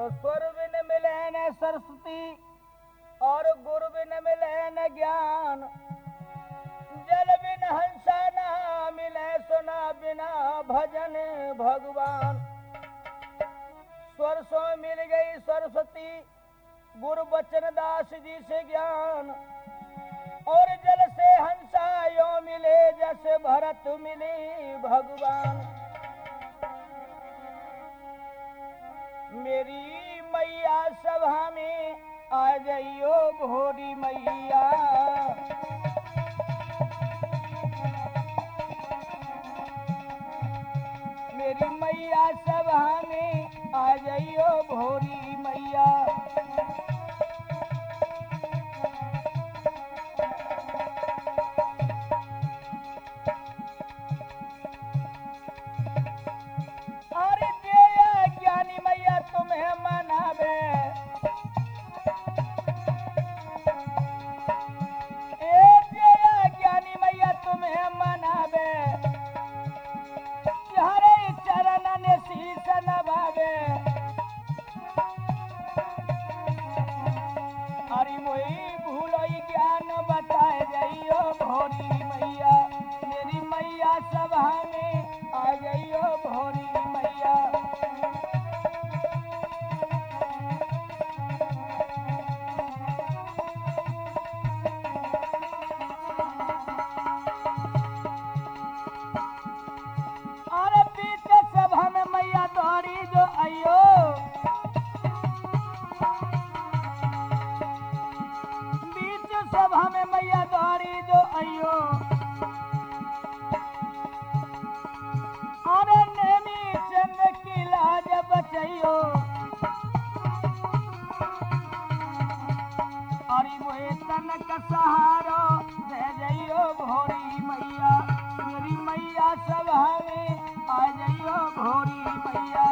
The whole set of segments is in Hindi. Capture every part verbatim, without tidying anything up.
स्वर बिन मिले न सरस्वती और गुरु बिन मिले न ज्ञान, जल बिन हंसा ना मिले सुना बिना भजन भगवान। स्वर सो मिल गई सरस्वती, गुरु बचन दास जी से ज्ञान, और जल से हंसा यो मिले जैसे भरत मिले भगवान। मेरी मैया सभा में आ जाइयो भोरी मैया, मेरी मैया सभा में आ जाइयो भोरी मैया। अरे जय ज्ञानी मैया तुम्हें मनावे, ए जय ज्ञानी मैया तुम्हें मनावे, हरे चरण ने शीश नभावे। हरि मोई भूलोई ज्ञान बताए जाइयो भोरी मैया, मेरी मैया सभा में आ जाइयो भोरी मैया। अरे पीछे सभा में मैया दौड़ी जो आइयो, बीच सभा में मैया दौड़ी जो आइयो। अरे नेमी चंद की लाज बचैयो, अरे मोए तनक सहारो दे जइयो भोरी मैया, मेरी मैया सभा में आ जाइयो भोरी मैया।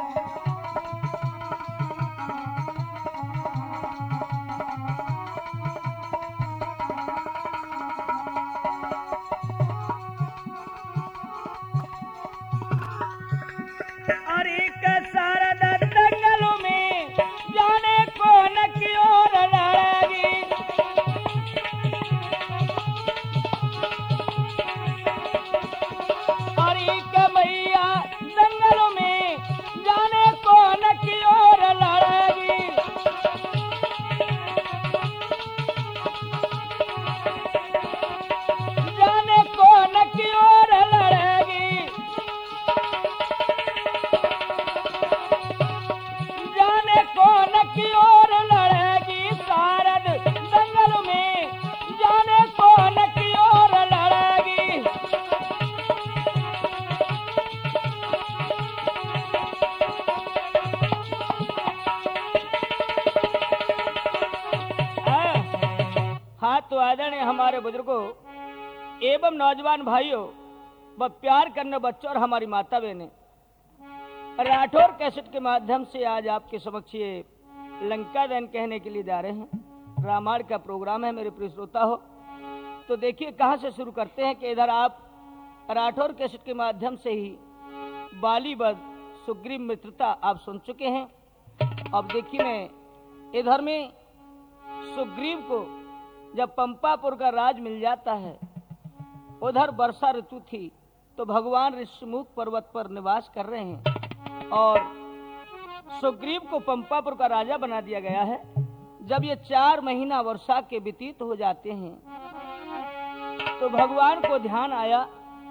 अरे कसारद दंगलों में जाने कौन की ओर लड़ेगी, अरे कमैया दंगलों में जाने कौन की ओर लड़ेगी। जाने कौन की ओर लड़ेगी, जाने कौन की ओर लड़ेगी। सारद दंगल में जाने कौन की ओर लड़ेगी। हाँ तो आदरणीय हमारे बुजुर्गों एवं नौजवान भाइयों व प्यार करने बच्चों और हमारी माता बहनें, राठौर कैसेट के माध्यम से आज आपके समक्ष ये लंका दहन कहने के लिए जा रहे हैं। रामायण का प्रोग्राम है मेरे प्रिय श्रोता हो। तो देखिए कहाँ से शुरू करते हैं कि इधर आप राठौर कैसेट के माध्यम से ही बाली वध सुग्रीव मित्रता आप सुन चुके हैं। अब देखिए मैं इधर में सुग्रीव को जब पंपापुर का राज मिल जाता है, उधर वर्षा ऋतु थी तो भगवान ऋषिमुख पर्वत पर निवास कर रहे हैं और सुग्रीव को पंपापुर का राजा बना दिया गया है। जब ये चार महीना वर्षा के व्यतीत हो जाते हैं तो भगवान को ध्यान आया,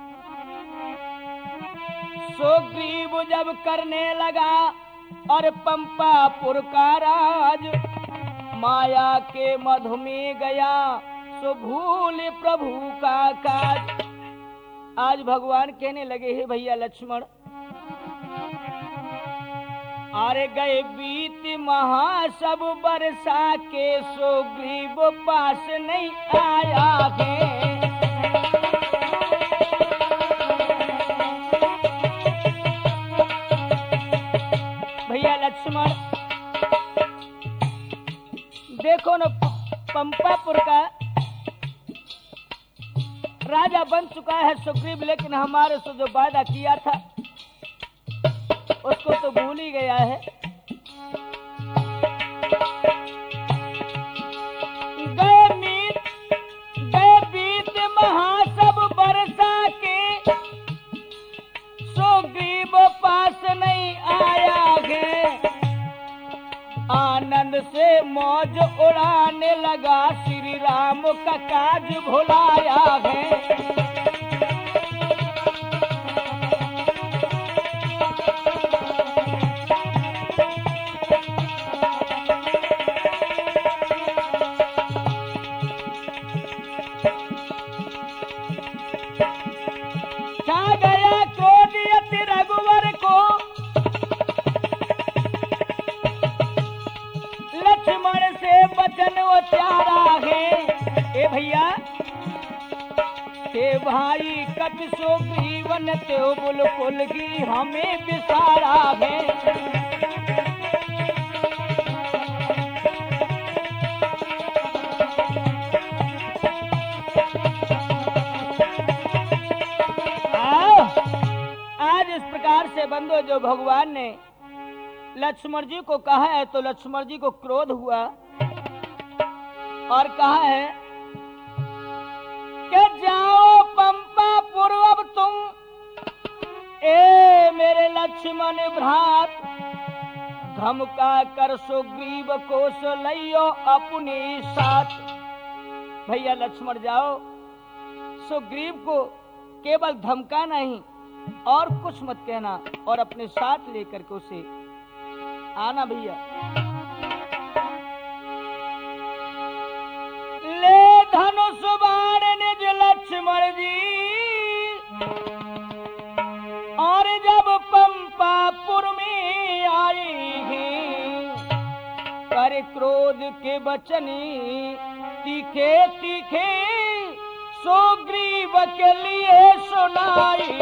सुग्रीव जब करने लगा और पंपापुर का राज, माया के मधु में गया सो भूल प्रभु का काज। आज भगवान कहने लगे हे भैया लक्ष्मण, अरे गए बीत महा सब बरसा के सुग्रीव पास नहीं आया है। भैया लक्ष्मण देखो न, पंपापुर का राजा बन चुका है सुग्रीव, लेकिन हमारे से जो वादा किया था उसको तो भूल ही गया है। मन से मौज उड़ाने लगा, श्री राम का काज भुलाया है। छा गया क्रोध यति रघुवर को, लक्ष्मण से बचन उचारा है। ए भैया ते भाई कपि सुग्रीवन त्यो बुलकुल की हमें विसारा है। आज इस प्रकार से बंधु जो भगवान ने लक्ष्मण जी को कहा है तो लक्ष्मण जी को क्रोध हुआ और कहा है कि जाओ पंपा पूर्व तुम, ए मेरे लक्ष्मण भ्रात, धमका कर सुग्रीव को सलैयो अपने साथ। भैया लक्ष्मण जाओ, सुग्रीव को केवल धमका नहीं और कुछ मत कहना और अपने साथ लेकर के उसे आना। भैया ले धनुष बाण निज लक्ष्मण जी, और जब पंपापुर में आई कर क्रोध के बचनी तीखे तीखे सुग्रीव के लिए सुनाई।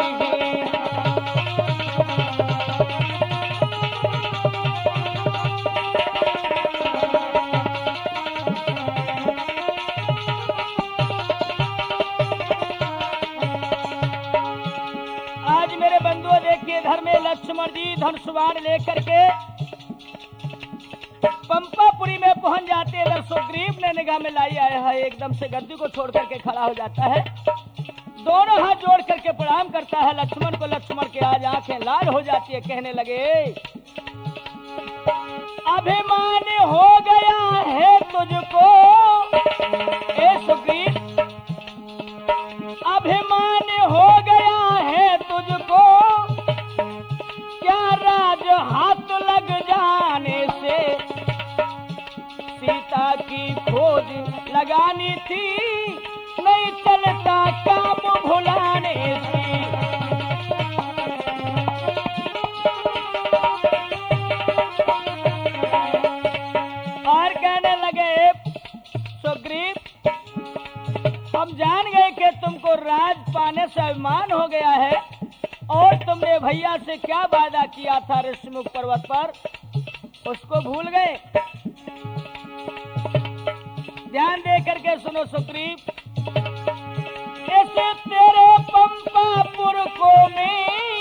आज मेरे बंधुओं देखिए, घर में लक्ष्मण जी धनुष्वाण लेकर के पंपापुरी में पहुंच जाते हैं। सुग्रीव ने निगाह में लाई आया है, एकदम से गद्दी को छोड़ करके खड़ा हो जाता है, दोनों हाथ जोड़ करके प्रणाम करता है लक्ष्मण को। लक्ष्मण के आज आंखें लाल हो जाती है, कहने लगे अभिमान हो गया है तुझको, ए सुग्रीव अभिमान हो गया है तुझको, क्या राज हाथ लग जाने से सीता की खोज लगानी थी, नहीं चलता काम भुलाने से। और कहने लगे सुग्रीव, हम जान गए कि तुमको राज पाने से अभिमान हो गया है और तुमने भैया से क्या वादा किया था ऋषिमुख पर्वत पर, उसको भूल गए। ध्यान दे करके सुनो सुग्रीव, ऐसे तेरे पंपापुर को मैं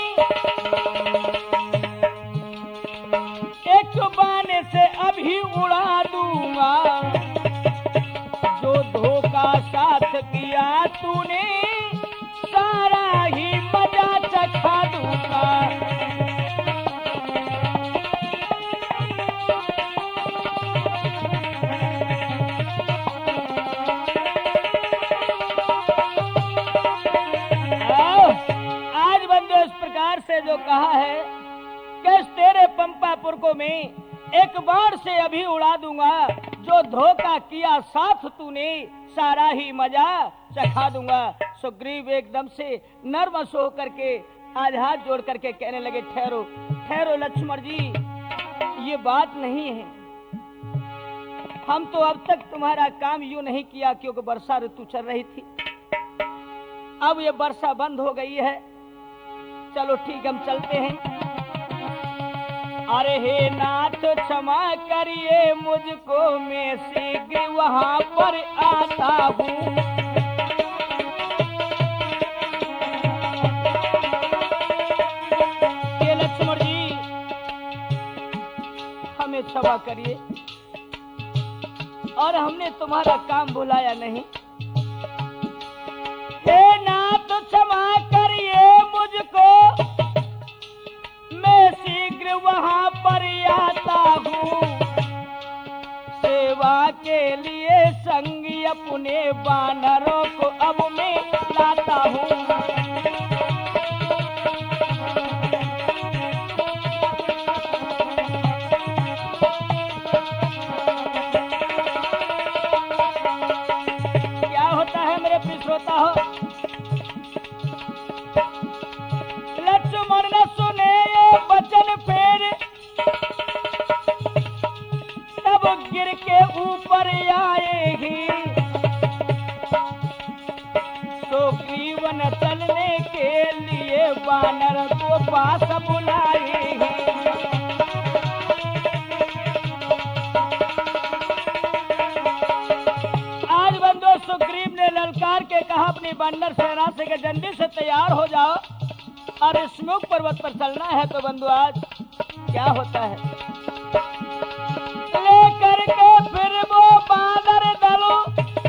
एक बाने से अभी उड़ा दूंगा, जो धोखा साथ किया तूने सारा ही मजा चखा दूंगा। से जो कहा है कि तेरे पंपापुर को मैं एक बार से अभी उड़ा दूंगा, जो धोखा किया साथ तूने सारा ही मजा चखा दूंगा। सुग्रीव एकदम से नर्वस होकर के आज हाथ जोड़ करके कहने लगे ठहरो ठहरो लक्ष्मण जी, ये बात नहीं है, हम तो अब तक तुम्हारा काम यूं नहीं किया क्योंकि वर्षा ऋतु चल रही थी, अब ये वर्षा बंद हो गई है, चलो ठीक हम चलते हैं। अरे हे नाथ क्षमा करिए मुझको, मैं शीघ्र वहां पर आता हूँ। ये लक्ष्मण जी हमें क्षमा करिए और हमने तुम्हारा काम भुलाया नहीं। हे नाथ क्षमा करिए मुझको, मैं शीघ्र वहां पर आता हूँ। के लिए संगी अपने बानरों को अब मैं लाता हूँ। क्या होता है मेरे प्रिय श्रोता हो, लक्ष्मण ने सुने ये वचन फिर तब गिर के ऊपर आएगी, तो ग्रीवन चलने के लिए वानर को पास बुलाएगी। आज बंदो सुग्रीव ने ललकार के कहा अपनी वानर सेना से कि जल्दी से तैयार हो जाओ और स्मुख पर्वत पर चलना है। तो बंधु आज क्या होता है, लेकर के फिर वो बानर दलो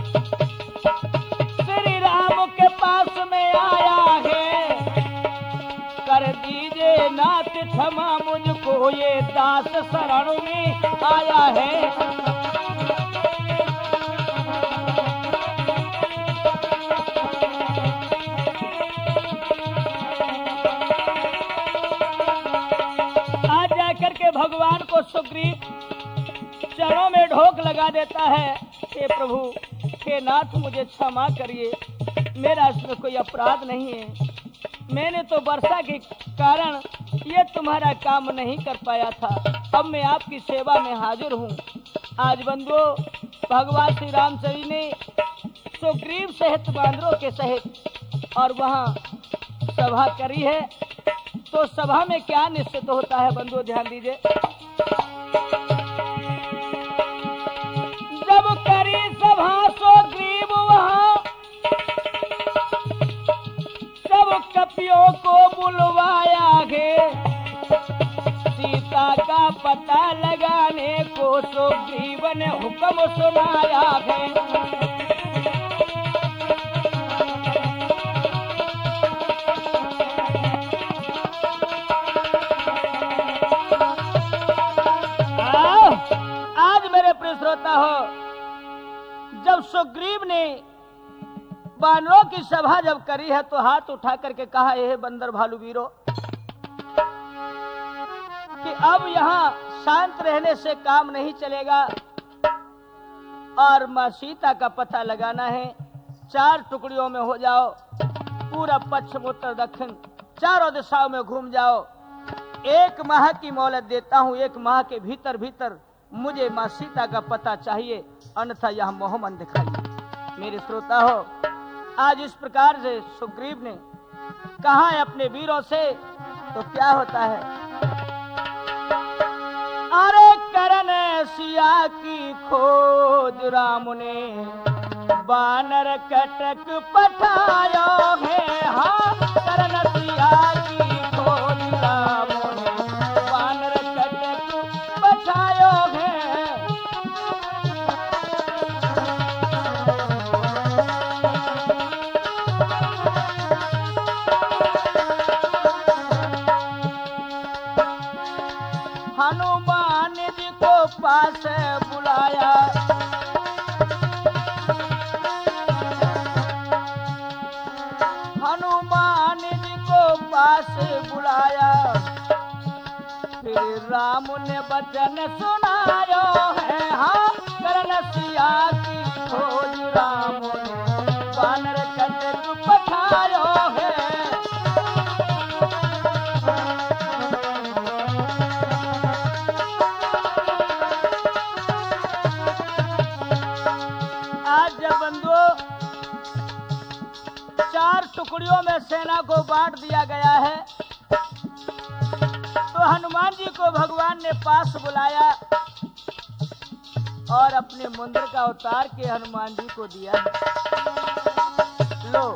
श्री राम के पास में आया है। कर दीजिए नाथ क्षमा मुझको ये दास शरण में आया है। भगवान को सुग्रीव चरणों में ढोक लगा देता है, हे प्रभु, हे नाथ, मुझे क्षमा करिए, मेरा इसमें कोई अपराध नहीं है। मैंने तो वर्षा के कारण ये तुम्हारा काम नहीं कर पाया था, अब मैं आपकी सेवा में हाजिर हूँ। आज बंधुओं, भगवान श्री रामचंद्र ने सुग्रीव सहित बांदरों के सहित और वहाँ सभा करी है। तो सभा में क्या निश्चित होता है बंधुओं, ध्यान दीजिए। जब करी सभा सुग्रीव वहाँ सब कपियों को बुलवाया है, सीता का पता लगाने को सुग्रीव ने हुक्म सुनाया है। श्रोता हो, जब सुग्रीव ने बानरों की सभा जब करी है तो हाथ उठा करके कहा, यह बंदर भालू वीरों, कि अब यहाँ शांत रहने से काम नहीं चलेगा और माँ सीता का पता लगाना है। चार टुकड़ियों में हो जाओ, पूरा पश्चिम उत्तर दक्षिण चारों दिशाओं में घूम जाओ। एक माह की मोहलत देता हूँ, एक माह के भीतर भीतर मुझे माँ सीता का पता चाहिए, अन्यथा यह मोहमन दिखाइए। मेरे श्रोता हो, आज इस प्रकार से सुग्रीव ने कहा है अपने वीरों से, तो क्या होता है, अरे करन सिया की खोज राम ने बानर कटक पठायो है। हाँ, करन सिया की खोज राम ने बानर कटक पठायो है। हनुमान जी को पास बुलाया, हनुमान जी को पास बुलाया, फिर राम ने वचन सुनायो है। हाँ, करन सिया की खोज राम ने बानर कटक पठायो है। चार टुकड़ियों में सेना को बांट दिया गया है, तो हनुमान जी को भगवान ने पास बुलाया और अपने मुंद्र का उतार के हनुमान जी को दिया। लो,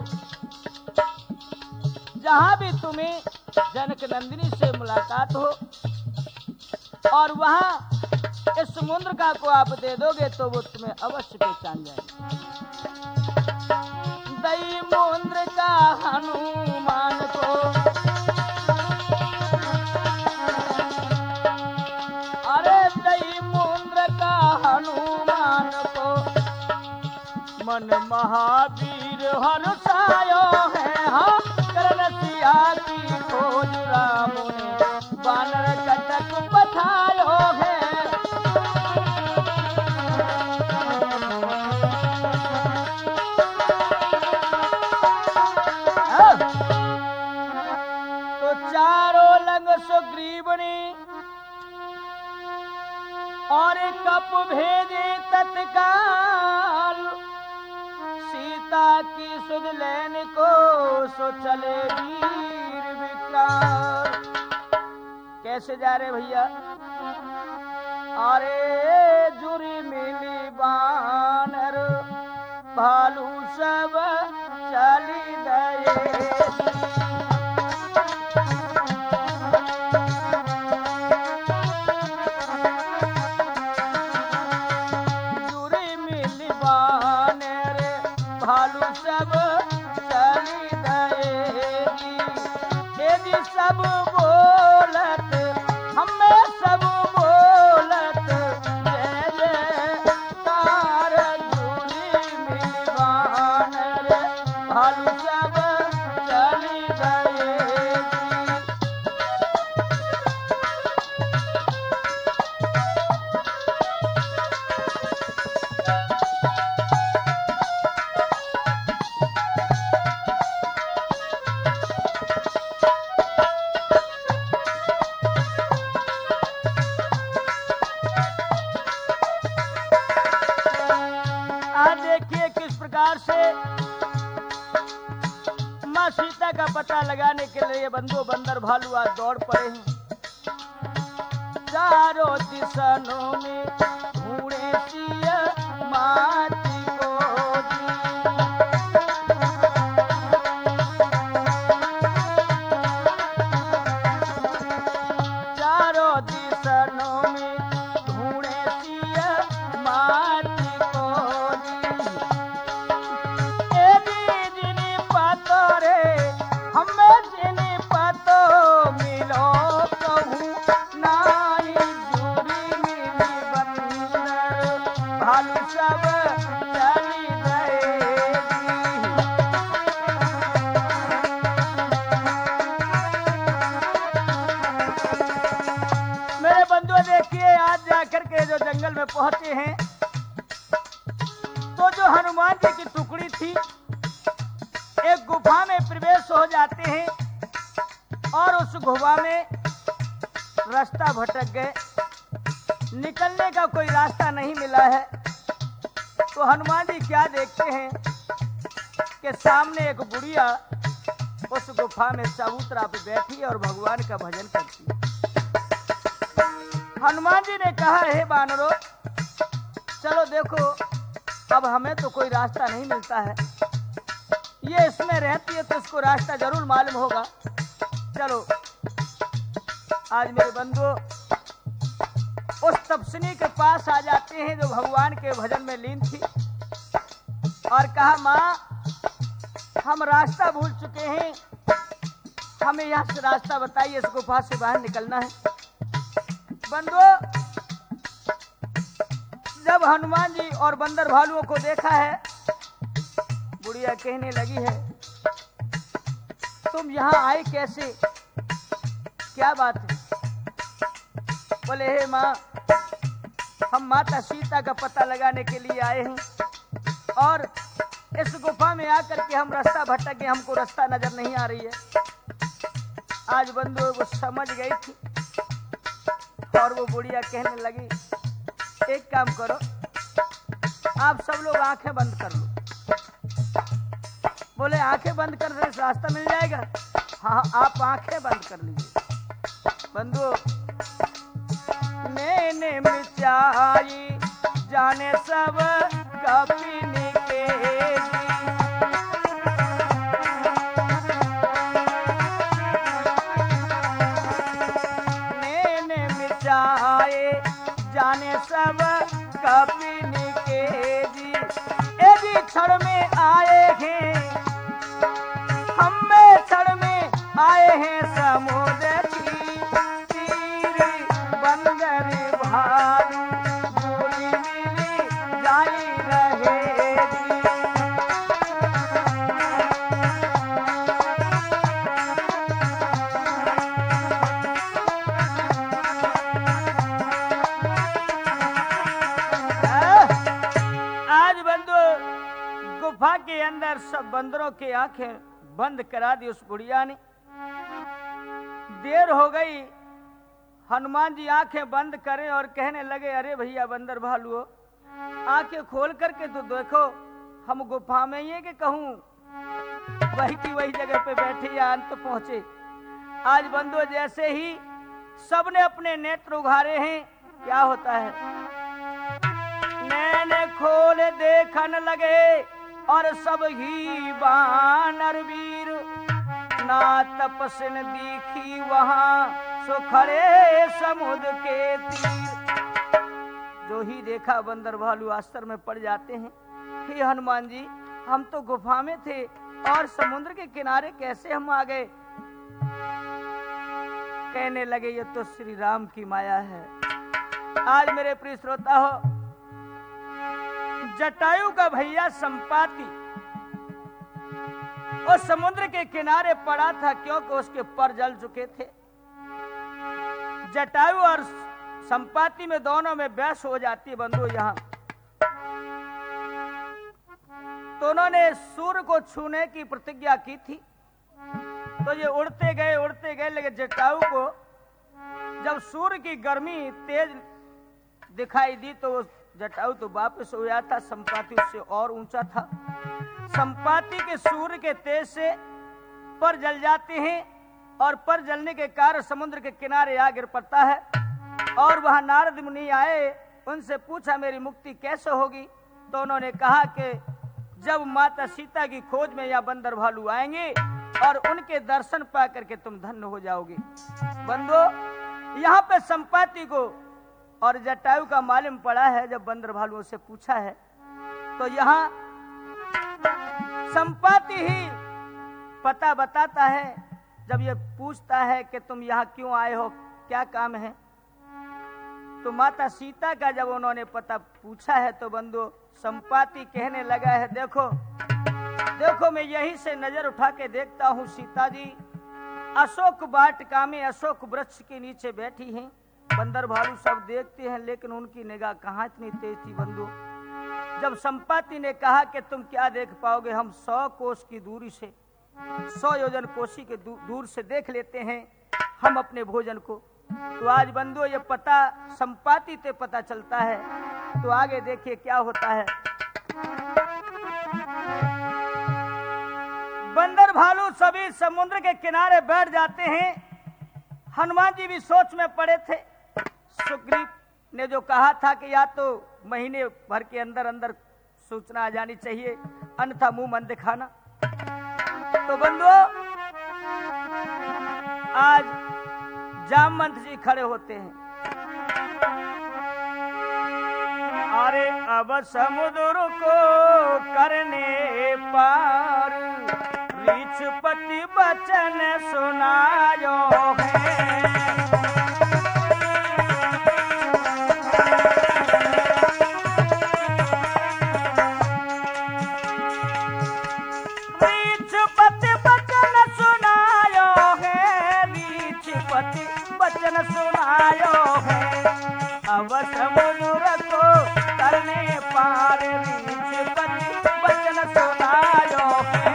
जहां भी तुम्हें जनक नंदिनी से मुलाकात हो और वहां इस मुंद्र का को आप दे दोगे तो वो तुम्हें अवश्य पहचान जाएगी। दई मुंद्र का हनुमान को, अरे दई मुंद्र का हनुमान को महावीर हर्षायो है हाँ करण सिया की खोज राम ने बानर कटक पठायो है। तो चारों लंग सुग्रीवनी और कप भेजे तत्काल सीता की सुध लेन को सो चले वीर विक्राल। कैसे जा रहे भैया? अरे जुरी मिली बानर भालू सब चली गए। सब बोलत हमें सब बोलत जय जयकार झूली मिलवान रे भालू सब चली गए। से माँ सीता का पता लगाने के लिए बंधु बंदर भालू आज दौड़ पड़े हैं। चारों दिशाओं में ढूंढे सिया माटी को चारों दिशाओं में ढूंढे सिया माटी को जंगल में पहुंचे हैं तो जो हनुमान जी की टुकड़ी थी एक गुफा में प्रवेश हो जाते हैं और उस गुफा में रास्ता भटक गए। निकलने का कोई रास्ता नहीं मिला है तो हनुमान जी क्या देखते हैं कि सामने एक बुढ़िया उस गुफा में चबूतरा पे बैठी और भगवान का भजन करती है। हनुमान जी ने कहा हे बानरों चलो देखो अब हमें तो कोई रास्ता नहीं मिलता है, ये इसमें रहती है तो इसको रास्ता जरूर मालूम होगा। चलो आज मेरे बंधु उस तपस्विनी के पास आ जाते हैं जो भगवान के भजन में लीन थी और कहा माँ हम रास्ता भूल चुके हैं, हमें यहाँ से रास्ता बताइए, इस गुफा से बाहर निकलना है। बंधुओं जब हनुमान जी और बंदर भालुओं को देखा है बुढ़िया कहने लगी है तुम यहाँ आए कैसे, क्या बात है? बोले हे माँ हम माता सीता का पता लगाने के लिए आए हैं और इस गुफा में आकर के हम रास्ता भटक गए, हमको रास्ता नजर नहीं आ रही है। आज बंधुओं को समझ गई थी और वो बुढ़िया कहने लगी एक काम करो आप सब लोग आंखें बंद कर लो। बोले आंखें बंद कर दे रास्ता मिल जाएगा? हाँ आप आंखें बंद कर लीजिए। बंधु मैंने मिचाई जाने सब कपिनी के मैंने मिचाए जाने सब कपिनी के जी ए जी क्षण में आए हैं हमें क्षण में आए हैं समुद्र की तीर बंदर भालू बोली मिली जाई रहेगी। के अंदर सब बंदरों की आंखें बंद करा दी उस बुढ़िया ने। देर हो गई, हनुमान जी आंखें बंद करें और कहने लगे, अरे भैया बंदर भालुओ, आंखें खोल करके तो देखो, हम गुफा में ही कि कहूं वही की वही जगह पे बैठे या अंत पहुंचे। आज बंदो जैसे ही सबने अपने नेत्र उघारे हैं, क्या होता है, नैने खोल देखन लगे और सब ही बानर वीर, ना तपस्विन दिखी वहां सुखरे समुद्र के तीर। जो ही देखा बंदर भालू आश्चर्य में पड़ जाते हैं, हे हनुमान जी, हम तो गुफा में थे और समुद्र के किनारे कैसे हम आ गए। कहने लगे, ये तो श्री राम की माया है। आज मेरे प्रिय श्रोता हो, जटायु का भैया संपाति और समुद्र के किनारे पड़ा था, क्योंकि उसके पर जल चुके थे। जटायु और संपाति में दोनों में बहस हो जाती है बंधु। यहाँ तो उन्होंने सूर्य को छूने की प्रतिज्ञा की थी, तो ये उड़ते गए उड़ते गए, लेकिन जटायु को जब सूर्य की गर्मी तेज दिखाई दी तो जटायु तो वापस हो गया था। संपाति उससे और ऊंचा था। संपाति के सूर्य के तेज से पर जल जाते हैं और पर जलने के कारण समुद्र के किनारे आ गिर पड़ता है। और वहां नारद मुनि आए, उनसे पूछा मेरी मुक्ति कैसे होगी। तो उन्होंने कहा कि जब माता सीता की खोज में या बंदर भालू आएंगे और उनके दर्शन पा करके तुम धन्य हो जाओगे। बंदो, यहाँ पे संपाति को और जटायु का मालूम पड़ा है। जब बंदर भालुओं से पूछा है तो यहाँ संपाति ही पता बताता है। जब ये पूछता है कि तुम यहाँ क्यों आए हो, क्या काम है, तो माता सीता का जब उन्होंने पता पूछा है तो बंधु संपाति कहने लगा है, देखो देखो मैं यहीं से नजर उठा के देखता हूँ, सीता जी अशोक वाटिका में अशोक वृक्ष के नीचे बैठी हैं। बंदर भालू सब देखते हैं, लेकिन उनकी निगाह कहाँ इतनी तेज थी बंधु। जब संपाति ने कहा कि तुम क्या देख पाओगे, हम सौ कोस की दूरी से, सौ योजन कोसी के दू, दूर से देख लेते हैं हम अपने भोजन को। तो आज बंधु ये पता संपाति से पता चलता है। तो आगे देखिए क्या होता है। बंदर भालू सभी समुद्र के किनारे बैठ जाते हैं। हनुमान जी भी सोच में पड़े थे। सुग्रीव ने जो कहा था कि या तो महीने भर के अंदर अंदर सूचना आ जानी चाहिए, अन्यथा मुंह मन दिखाना। तो बंधुओं, आज जामवंत जी खड़े होते हैं। अरे अब समुद्र को करने पार, ऋषपति वचन सुनायो है। ऋषपति वचन सुनायो है, ऋषपति वचन सुनायो है। अब समुद्र को करने पार, ऋषपति वचन सुनायो है।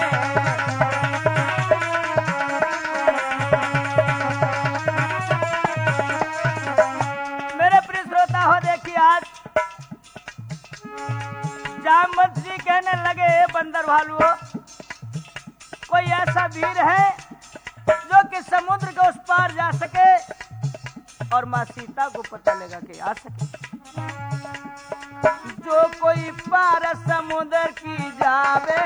मेरे प्रिय श्रोता हो, देखिए आज जामवंत जी कहने लगे, बंदर भालुओं, कोई ऐसा वीर है जो कि समुद्र के उस पार जा सके और माँ सीता को पता लगा के आ सके। जो कोई पार समुद्र की जावे,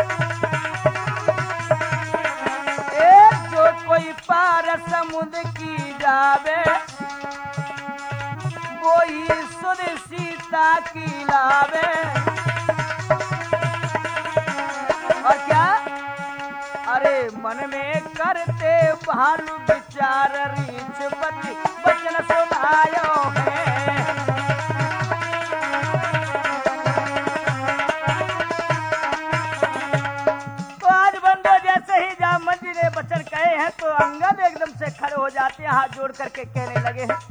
ए जो कोई पार समुद्र की जावे, वो ही सुध सीता की लावे। और क्या, अरे मन में करते भालू विचार, ऋषपति वचन सुनायो है। तो आज बंदो जैसे ही जामवंत जी ने वचन कहे हैं तो अंगद एकदम से खड़े हो जाते हैं, हाथ जोड़ करके कहने लगे हैं।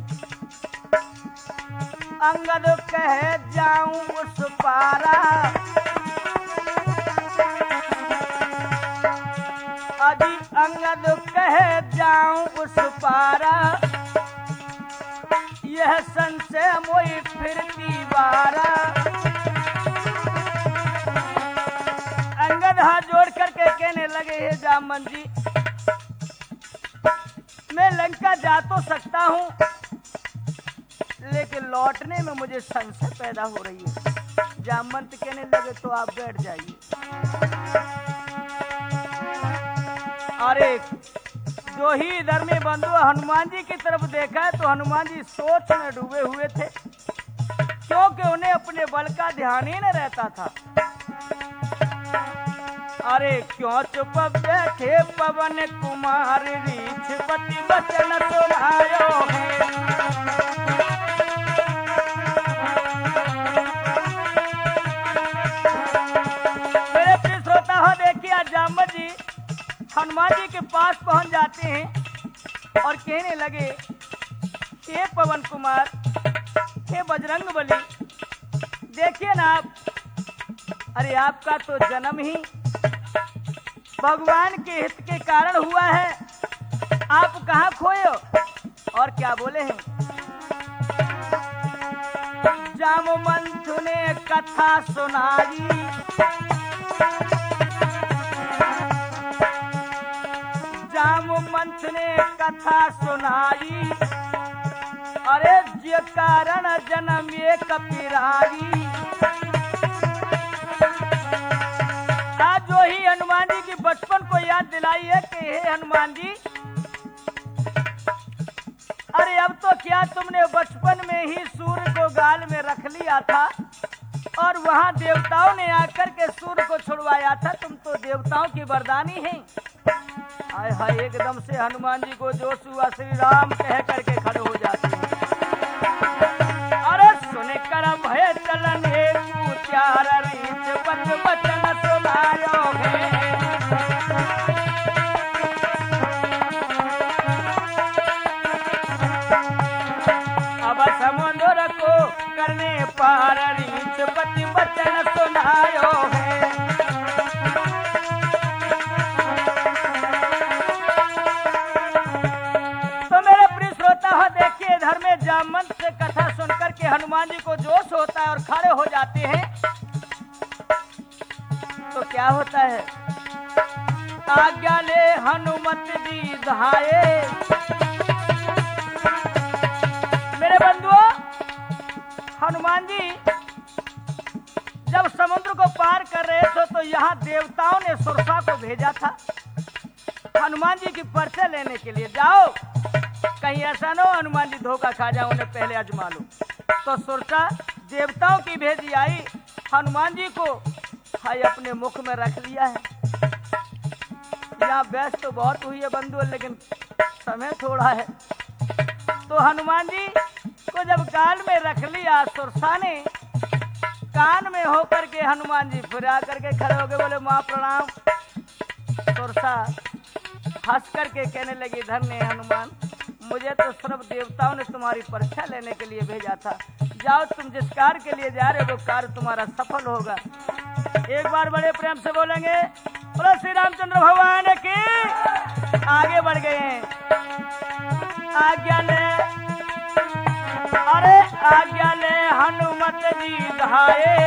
अंगद कहे जाऊं उस पारा, अजी अंगद कहे जाऊं उस पारा, यह संशय मोई फिरती बारा। अंगद हाथ जोड़ करके कहने लगे, हे जामन जी, मैं लंका जा तो सकता हूँ, लेकिन लौटने में मुझे संशय पैदा हो रही है। जामवंत कहने लगे, तो आप बैठ जाइए। अरे जो ही इधर में बंधु हनुमान जी की तरफ देखा तो हनुमान जी सोच में डूबे हुए थे, क्योंकि उन्हें अपने बल का ध्यान ही न रहता था। अरे क्यों चुप बैठे पवन कुमार, रीछपति वचन सुनायो है। मेरे प्रिय श्रोता हो, देखिए जामवंत जी हनुमान जी के पास पहुंच जाते हैं और कहने लगे, हे पवन कुमार, हे बजरंगबली, देखिए ना आप, अरे आपका तो जन्म ही भगवान के हित के कारण हुआ है, आप कहाँ खोए हो? और क्या बोले हैं? जामवंत ने कथा सुनाई, जामवंत ने कथा सुनाई, अरे जे कारण जन्म ये कपिराई। आज जो ही हनुमान जी की बचपन को याद दिलाई है कि हे हनुमान जी, अरे अब तो क्या तुमने बचपन में ही सूर्य को गाल में रख लिया था और वहां देवताओं ने आकर के सूर्य को छुड़वाया था, तुम तो देवताओं की वरदानी हैं। हाय हाय, एकदम से हनुमान जी को जोश हुआ, श्री राम कह करके खड़े हो जाते हैं। अरे सुने कर भय चलन चार, रीछपति वचन सुनायो है। अब समुद्र को करने पार, रीछपति वचन सुनायो है। देखिए इधर में जामवंत से कथा सुनकर के हनुमान जी को जोश होता है और खड़े हो जाते हैं। तो क्या होता है? आज्ञा ले हनुमत जी धाये। मेरे बंधुओं, हनुमान जी जब समुद्र को पार कर रहे थे तो यहाँ देवताओं ने सुरसा को भेजा था हनुमान जी की परिचय लेने के लिए। जाओ, कहीं ऐसा न हो हनुमान जी धोखा खा जाए, उन्हें पहले आजमा लो। तो सुरसा देवताओं की भेजी आई, हनुमान जी को हाय अपने मुख में रख लिया है। यहाँ बहस तो बहुत हुई है बंधु, लेकिन समय थोड़ा है। तो हनुमान जी को जब कान में रख लिया सुरसा ने, कान में होकर के हनुमान जी फिर आकर के खड़े हो गए, बोले माँ प्रणाम। सुरसा हंस करके कहने लगी, धन्य हनुमान, मुझे तो सर्व देवताओं ने तुम्हारी परीक्षा लेने के लिए भेजा था। जाओ, तुम जिस कार्य के लिए जा रहे हो वो कार्य तुम्हारा सफल होगा। एक बार बड़े प्रेम से बोलेंगे, बोलो श्री रामचंद्र भगवान की। आगे बढ़ गए हैं। आज्ञा ले, अरे आज्ञा ले हनुमत जी धाये,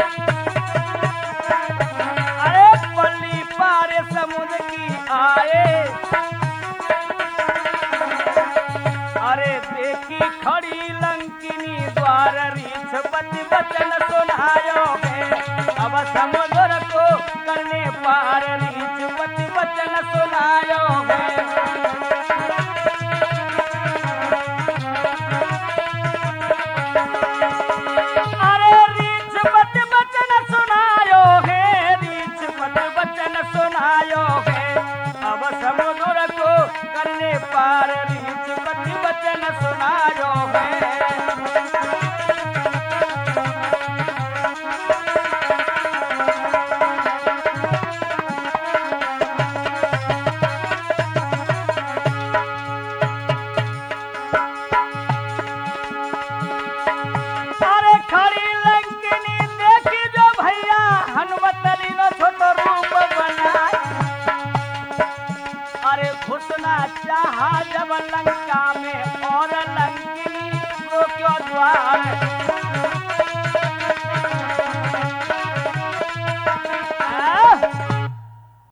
अरे पल्ली पारे समुद्र की आए। अरे देखी खड़ी लंकिनी द्वार, रीछपति वचन सुनायो है। अब समुद्र को करने पार, रीछपति वचन सुनायो है। अरे रीछपति वचन सुनायो है, रीछपति वचन सुनायो है। अब समुद्र को करने पार, रीछपति वचन सुनायो है। अरे खड़ी लंकिनी देखी जो भैया, हनुमत लीनो छोटो रूप बनाए। घुसना चाहा जब लंका में और लंकिनी वो क्यों द्वार